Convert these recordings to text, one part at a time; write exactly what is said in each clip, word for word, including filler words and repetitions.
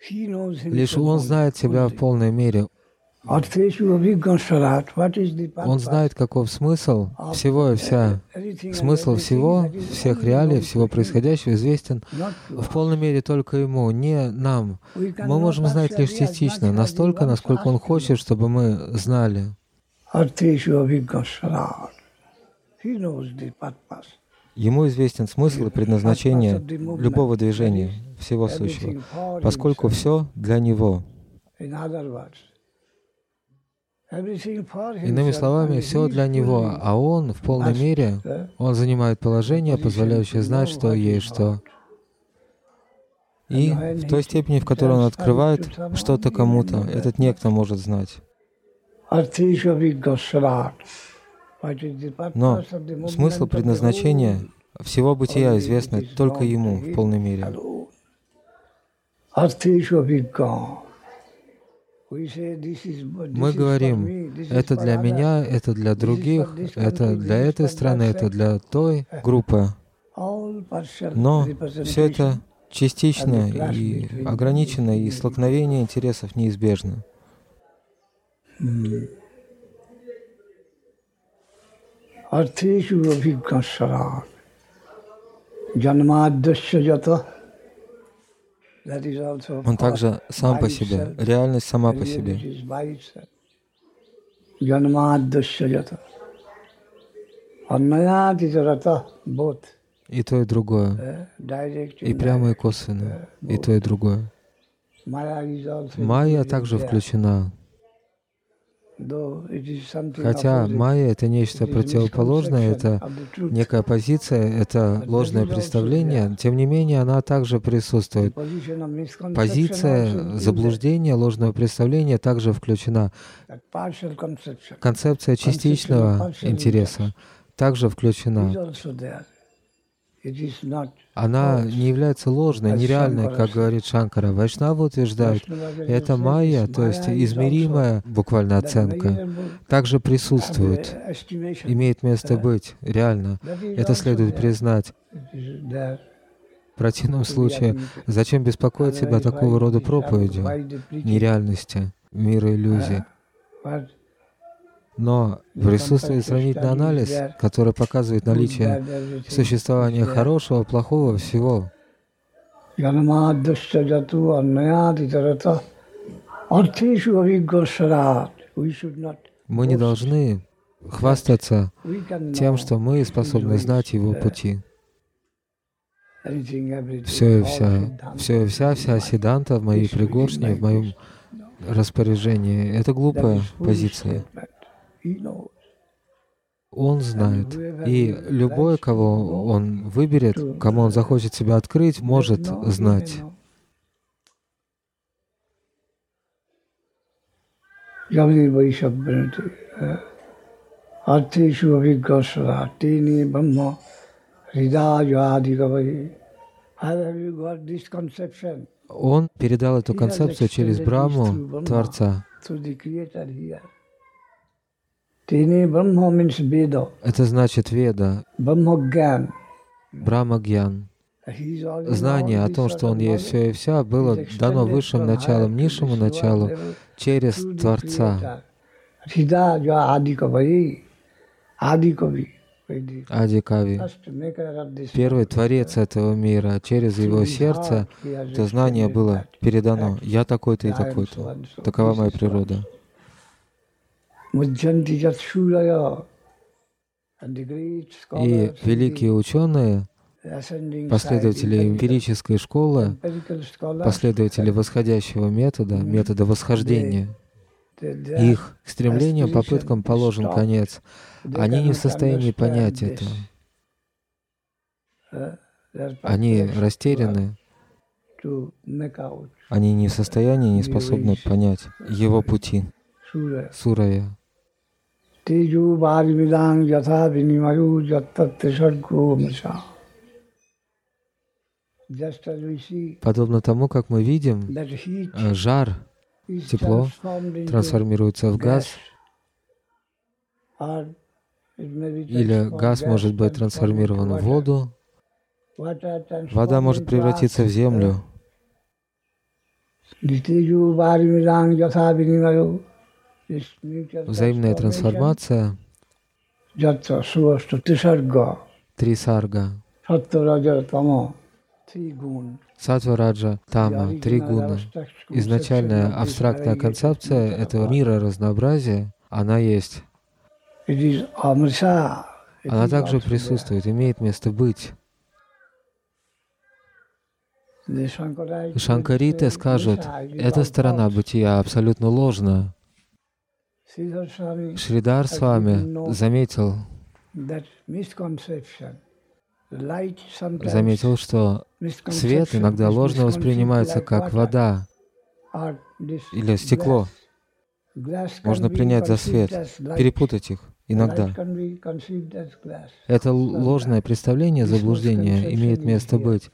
Лишь Он знает себя в полной мере. Он знает, каков смысл всего и вся. Смысл всего, всех реалий, всего происходящего известен в полной мере только Ему, не нам. Мы можем знать лишь частично, настолько, насколько Он хочет, чтобы мы знали. Ему известен смысл и предназначение любого движения, всего сущего, поскольку все для Него. Иными словами, все для Него, а Он в полной мере, Он занимает положение, позволяющее знать, что есть что. И в той степени, в которой Он открывает что-то кому-то, этот некто может знать. Но смысл предназначения всего бытия известно только Ему в полной мере. Мы говорим, это для меня, это для других, это для этой страны, это для той группы. Но все это частично и ограничено, и столкновение интересов неизбежно. Он также сам по себе, реальность сама по себе. И то, и другое. И прямо, и косвенно. И то, и другое. Майя также включена. Хотя майя — это нечто противоположное, это некая позиция, это ложное представление, тем не менее она также присутствует. Позиция заблуждения, ложного представления также включена. Концепция частичного интереса также включена. Она не является ложной, нереальной, как говорит Шанкара. Вайшнавы утверждают, это майя, то есть измеримая буквально оценка, также присутствует, имеет место быть, реально. Это следует признать. В противном случае, зачем беспокоить себя такого рода проповедью нереальности, мира иллюзий? Но присутствует сравнительный анализ, который показывает наличие существования хорошего, плохого, всего. Мы не должны хвастаться тем, что мы способны знать Его пути. Все и вся, все и вся, вся Сиддханта в моей пригоршне, в моем распоряжении — это глупая позиция. Он знает. И любой, кого Он выберет, кому Он захочет себя открыть, может знать. Он передал эту концепцию через Брахму, Творца. Это значит Веда, Брахма-гьян. Знание о том, что Он есть все и вся, было дано высшим началом, низшему началу через Творца. Ади-кави, первый творец этого мира, через его сердце это знание было передано. Я такой-то и такой-то. Такова моя природа. И великие ученые, последователи эмпирической школы, последователи восходящего метода, метода восхождения, их стремлениям, попыткам положен конец. Они не в состоянии понять это. Они растеряны. Они не в состоянии, не способны понять Его пути. Сурая. Подобно тому, как мы видим, жар, тепло трансформируется в газ, или газ может быть трансформирован в воду, вода может превратиться в землю. Взаимная трансформация, три сарга, саттва, раджа, тама, три гуна. Изначальная абстрактная концепция этого мира разнообразия, она есть. Она также присутствует, имеет место быть. Шанкариты скажут, эта сторона бытия абсолютно ложна. Шридар Свами заметил, заметил, что свет иногда ложно воспринимается как вода или стекло. Можно принять за свет, перепутать их иногда. Это ложное представление, заблуждение имеет место быть.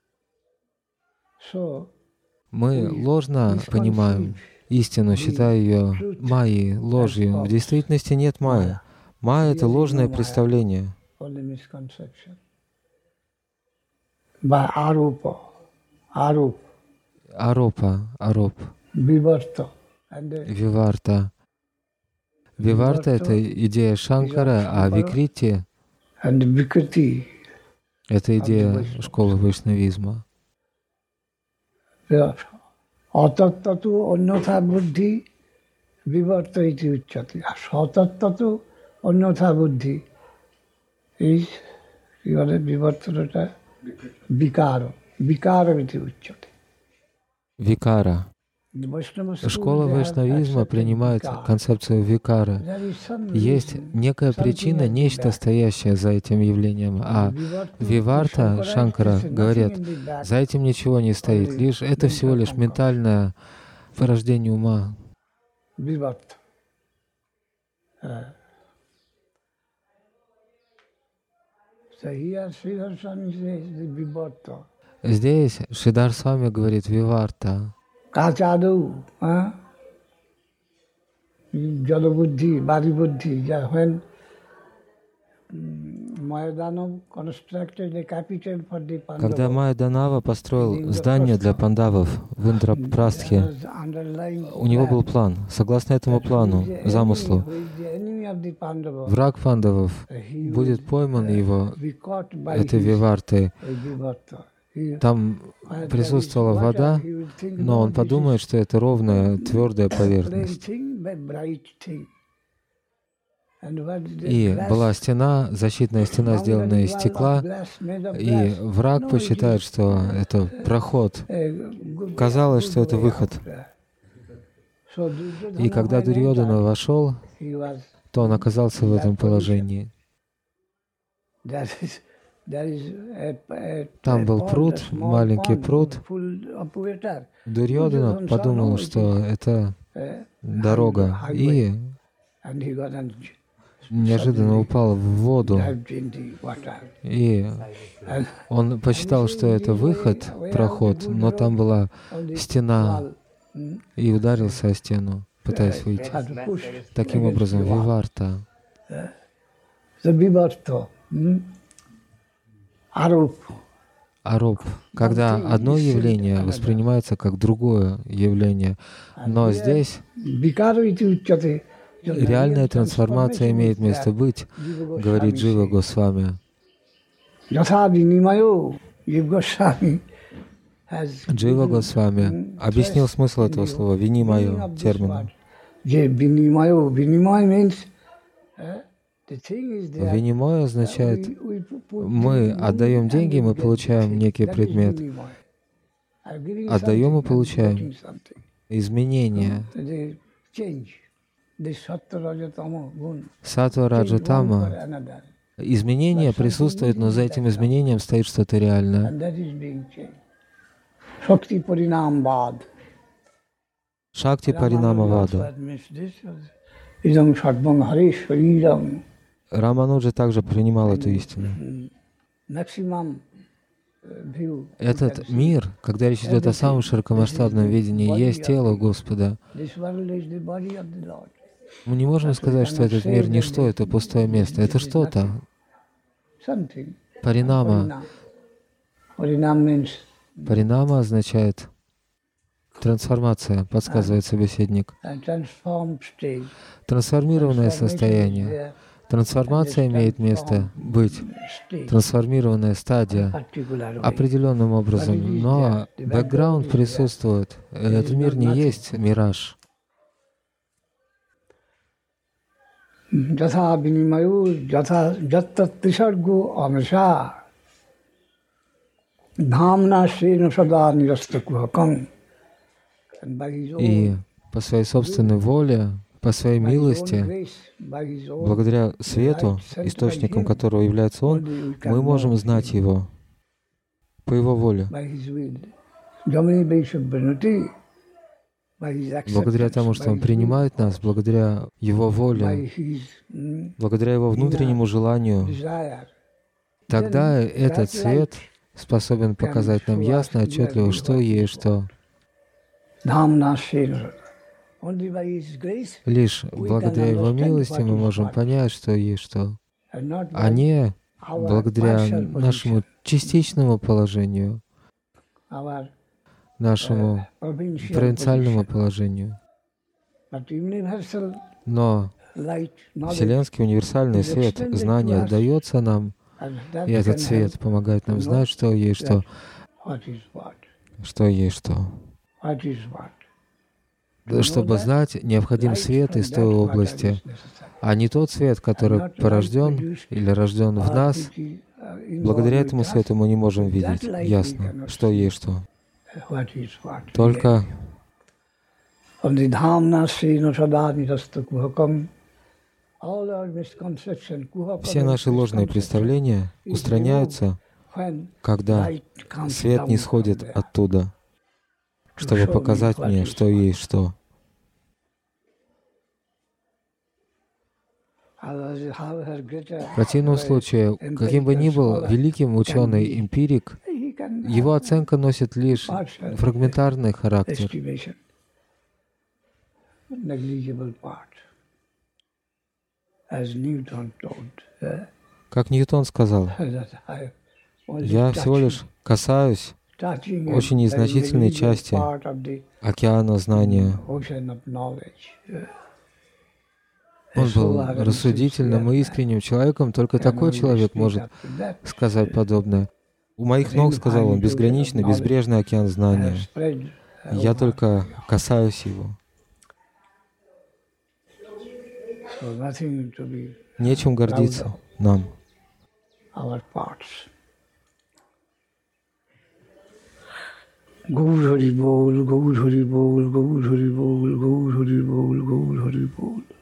Мы ложно понимаем истину, считая ее майей, ложью. В действительности нет майи. Майя — это ложное представление. Аропа, ароп. Виварта. Виварта — это идея Шанкара, а Викрити — это идея школы вайшнавизма. Ататтату аннатха буддhi vivarta iti uchyate. Satattatu annatha buddhi is vivarta vikara. Vikara iti uchyate. Викара. Школа вайшнавизма принимает концепцию викара. Есть некая причина, нечто стоящее за этим явлением. А Виварта, Шанкара говорит, за этим ничего не стоит. Лишь это всего лишь ментальное порождение ума. Здесь Шридар Свами говорит Виварта. Kachadu, Jala Buddhi, Bari Buddhi, when Mayadanava constructed a capital for the Pandavas. Когда Майяданава построил здание для пандавов в Индрапрастхе, у него был план. Согласно этому плану, замыслу, враг пандавов будет пойман его, этой Вивартой. Там присутствовала вода, но он подумает, что это ровная, твердая поверхность. И была стена, защитная стена, сделанная из стекла, и враг посчитает, что это проход. Казалось, что это выход. И когда Дурьодана вошел, то он оказался в этом положении. Там был пруд, маленький пруд. Дурьодана подумал, что это дорога, и неожиданно упал в воду. И он посчитал, что это выход, проход, но там была стена, и ударился о стену, пытаясь выйти. Таким образом, Виварта. Ароп, когда одно явление воспринимается как другое явление, но здесь реальная трансформация имеет место быть, говорит Джива Госвами. Джива Госвами объяснил смысл этого слова «винимайо» термином. Винимой означает, мы отдаем деньги, мы получаем некий предмет. Отдаем и получаем изменения. Саттва, раджа, тама. Изменения присутствуют, но за этим изменением стоит что-то реальное. Шакти паринамавада. Рамануджа также принимал эту истину. Этот мир, когда речь идет о самом широкомасштабном видении, есть тело Господа. Мы не можем сказать, что этот мир ничто, это пустое место. Это что-то. Паринама. Паринама означает Трансформация, подсказывает собеседник. Трансформированное состояние. Трансформация имеет место быть. Трансформированная стадия определенным образом. Но бэкграунд присутствует. Этот мир не есть мираж. И по своей собственной воле, по своей милости, благодаря свету, источником которого является Он, мы можем знать Его по Его воле. Благодаря тому, что Он принимает нас, благодаря Его воле, благодаря Его внутреннему желанию, тогда этот свет способен показать нам ясно, отчетливо, что есть что. Лишь благодаря Его милости мы можем понять, что есть что, а не благодаря нашему частичному положению, нашему провинциальному положению. Но вселенский универсальный свет знания дается нам, и этот свет помогает нам знать, что есть что, что есть что. Чтобы знать, необходим свет из той области, а не тот свет, который порожден или рожден в нас. Благодаря этому свету мы не можем видеть ясно, что есть что. Только все наши ложные представления устраняются, когда свет не сходит оттуда, чтобы показать мне, что есть что. В противном случае, каким бы ни был великим ученый-эмпирик, его оценка носит лишь фрагментарный характер. Как Ньютон сказал, я всего лишь касаюсь очень незначительной части океана знания. Он был рассудительным и искренним человеком, только такой человек может сказать подобное. У моих ног, сказал он, безграничный, безбрежный океан знания. Я только касаюсь его. Нечем гордиться нам. Gaur Hari Bol, Gaur Hari Bol, Gaur Hari Bol, Gaur Hari Bol, Gaur Hari Bol.